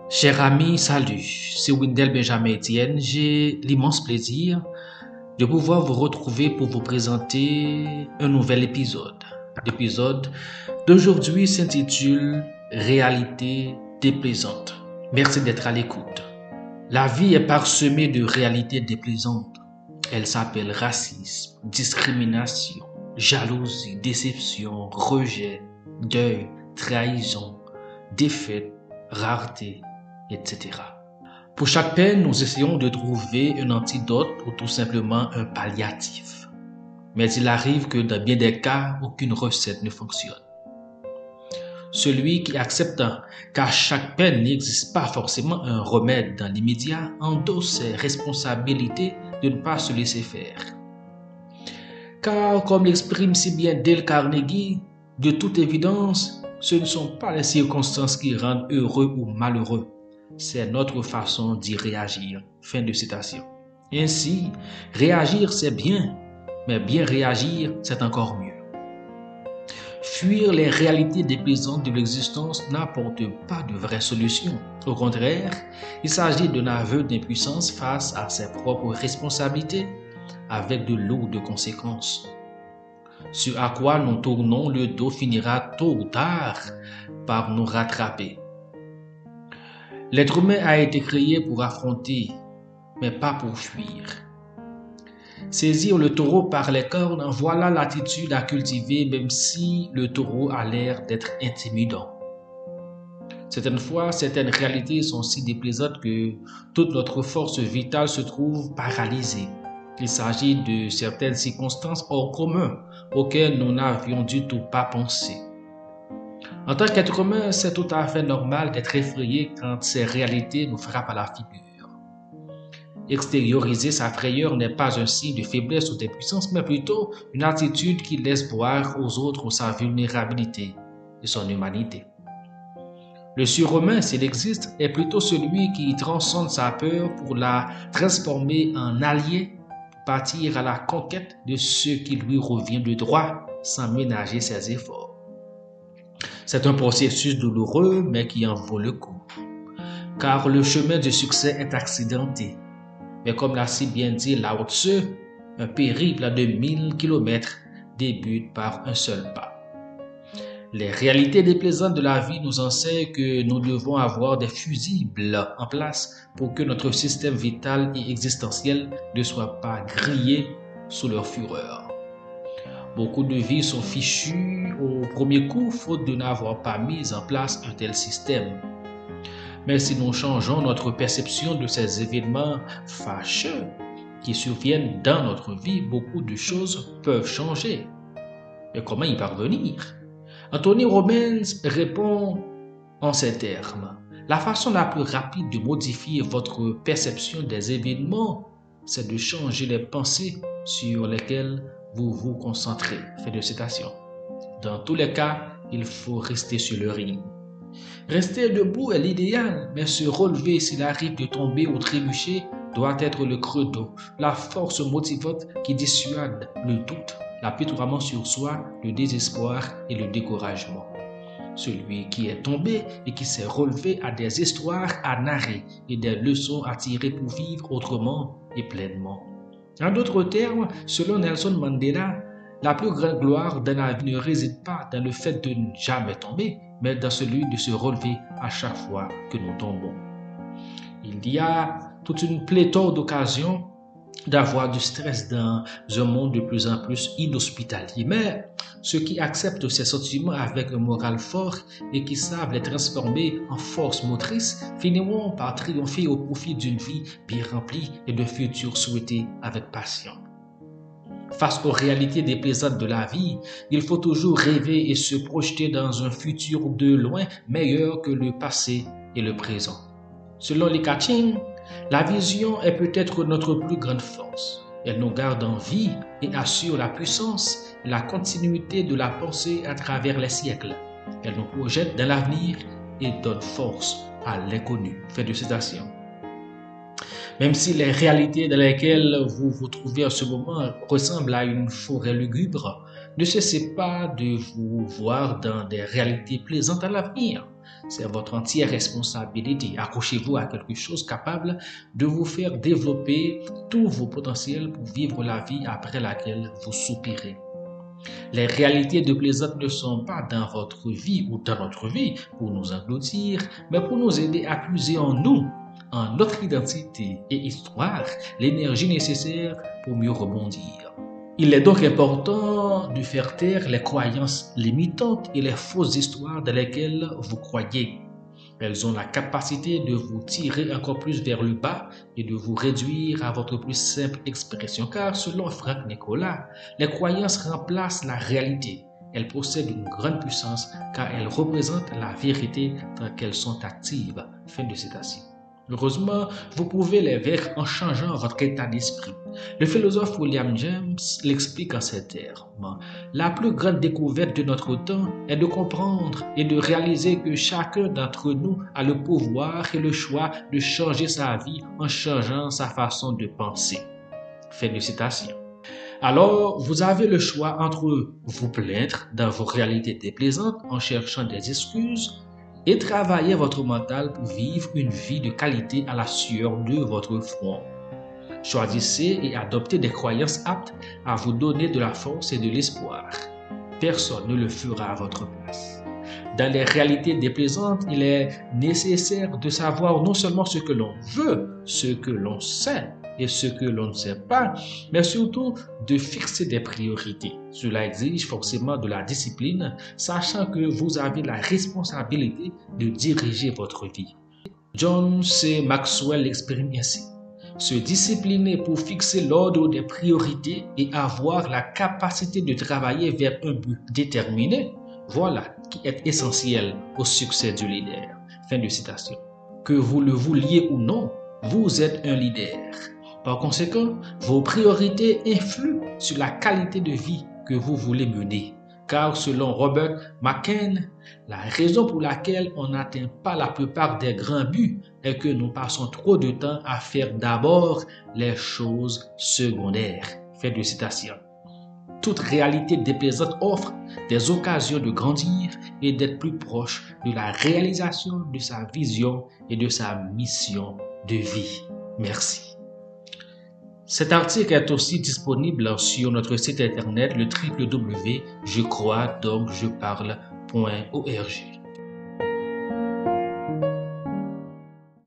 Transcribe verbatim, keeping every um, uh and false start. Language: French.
Chers amis, salut, c'est Wendell Benjamin Etienne. J'ai l'immense plaisir de pouvoir vous retrouver pour vous présenter un nouvel épisode. L'épisode d'aujourd'hui s'intitule Réalité déplaisante. Merci d'être à l'écoute. La vie est parsemée de réalités déplaisantes. Elle s'appelle racisme, discrimination, jalousie, déception, rejet, deuil, trahison, défaite, rareté, et cetera. Pour chaque peine, nous essayons de trouver un antidote ou tout simplement un palliatif. Mais il arrive que dans bien des cas, aucune recette ne fonctionne. Celui qui accepte qu'à chaque peine n'existe pas forcément un remède dans l'immédiat endosse ses responsabilités de ne pas se laisser faire. Car, comme l'exprime si bien Dale Carnegie, de toute évidence, ce ne sont pas les circonstances qui rendent heureux ou malheureux, c'est notre façon d'y réagir. Fin de citation. Ainsi, réagir c'est bien, mais bien réagir c'est encore mieux. Fuir les réalités déplaisantes de l'existence n'apporte pas de vraie solution. Au contraire, il s'agit d'un aveu d'impuissance face à ses propres responsabilités avec de lourdes conséquences. Ce à quoi nous tournons le dos finira tôt ou tard par nous rattraper. L'être humain a été créé pour affronter, mais pas pour fuir. Saisir le taureau par les cornes, voilà l'attitude à cultiver même si le taureau a l'air d'être intimidant. Certaines fois, certaines réalités sont si déplaisantes que toute notre force vitale se trouve paralysée. Il s'agit de certaines circonstances hors commun auxquelles nous n'avions du tout pas pensé. En tant qu'être humain, c'est tout à fait normal d'être effrayé quand ces réalités nous frappent à la figure. Extérioriser sa frayeur n'est pas un signe de faiblesse ou d'impuissance, mais plutôt une attitude qui laisse voir aux autres sa vulnérabilité et son humanité. Le surhumain, s'il existe, est plutôt celui qui transcende sa peur pour la transformer en allié, pour partir à la conquête de ce qui lui revient de droit sans ménager ses efforts. C'est un processus douloureux, mais qui en vaut le coup. Car le chemin du succès est accidenté. Mais comme l'a si bien dit Lao Tzu, un périple de mille kilomètres débute par un seul pas. Les réalités déplaisantes de la vie nous enseignent que nous devons avoir des fusibles en place pour que notre système vital et existentiel ne soit pas grillé sous leur fureur. Beaucoup de vies sont fichues au premier coup faute de n'avoir pas mis en place un tel système. Mais si nous changeons notre perception de ces événements fâcheux qui surviennent dans notre vie, beaucoup de choses peuvent changer. Mais comment y parvenir? Anthony Robbins répond en ces termes. La façon la plus rapide de modifier votre perception des événements, c'est de changer les pensées sur lesquelles vous vous concentrez. Fin de citation. Dans tous les cas, il faut rester sur le ring. Rester debout est l'idéal, mais se relever s'il arrive de tomber ou trébucher doit être le credo, la force motivante qui dissuade le doute, l'apitoiement sur soi, le désespoir et le découragement. Celui qui est tombé et qui s'est relevé a des histoires à narrer et des leçons à tirer pour vivre autrement et pleinement. En d'autres termes, selon Nelson Mandela, la plus grande gloire de la vie ne réside pas dans le fait de ne jamais tomber, mais dans celui de se relever à chaque fois que nous tombons. Il y a toute une pléthore d'occasions d'avoir du stress dans un monde de plus en plus inhospitalier. Mais ceux qui acceptent ces sentiments avec un moral fort et qui savent les transformer en force motrice finiront par triompher au profit d'une vie bien remplie et d'un futur souhaité avec passion. Face aux réalités déplaisantes de la vie, il faut toujours rêver et se projeter dans un futur de loin meilleur que le passé et le présent. Selon Li Ka-ching, la vision est peut-être notre plus grande force. Elle nous garde en vie et assure la puissance et la continuité de la pensée à travers les siècles. Elle nous projette dans l'avenir et donne force à l'inconnu. Fin de citation. Même si les réalités dans lesquelles vous vous trouvez en ce moment ressemblent à une forêt lugubre, ne cessez pas de vous voir dans des réalités plaisantes à l'avenir. C'est votre entière responsabilité. Accrochez-vous à quelque chose capable de vous faire développer tous vos potentiels pour vivre la vie après laquelle vous soupirez. Les réalités déplaisantes ne sont pas dans votre vie ou dans notre vie pour nous engloutir, mais pour nous aider à puiser en nous, en notre identité et histoire, l'énergie nécessaire pour mieux rebondir. Il est donc important de faire taire les croyances limitantes et les fausses histoires dans lesquelles vous croyez. Elles ont la capacité de vous tirer encore plus vers le bas et de vous réduire à votre plus simple expression. Car selon Frank Nicolas, les croyances remplacent la réalité. Elles possèdent une grande puissance car elles représentent la vérité tant qu'elles sont actives. Fin de citation. Heureusement, vous pouvez les vaincre en changeant votre état d'esprit. Le philosophe William James l'explique en ces termes. La plus grande découverte de notre temps est de comprendre et de réaliser que chacun d'entre nous a le pouvoir et le choix de changer sa vie en changeant sa façon de penser. Fin de citation. Alors, vous avez le choix entre vous plaindre dans vos réalités déplaisantes en cherchant des excuses et travailler votre mental pour vivre une vie de qualité à la sueur de votre front. Choisissez et adoptez des croyances aptes à vous donner de la force et de l'espoir. Personne ne le fera à votre place. Dans les réalités déplaisantes, il est nécessaire de savoir non seulement ce que l'on veut, ce que l'on sait et ce que l'on ne sait pas, mais surtout de fixer des priorités. Cela exige forcément de la discipline, sachant que vous avez la responsabilité de diriger votre vie. John C. Maxwell l'exprime ainsi. Se discipliner pour fixer l'ordre des priorités et avoir la capacité de travailler vers un but déterminé, voilà qui est essentiel au succès du leader. Fin de citation. Que vous le vouliez ou non, vous êtes un leader. Par conséquent, vos priorités influent sur la qualité de vie que vous voulez mener. Car selon Robert McKean, la raison pour laquelle on n'atteint pas la plupart des grands buts est que nous passons trop de temps à faire d'abord les choses secondaires. Fin de citation. Toute réalité déplaisante offre des occasions de grandir et d'être plus proche de la réalisation de sa vision et de sa mission de vie. Merci. Cet article est aussi disponible sur notre site internet le w w w point je crois donc je parle point org.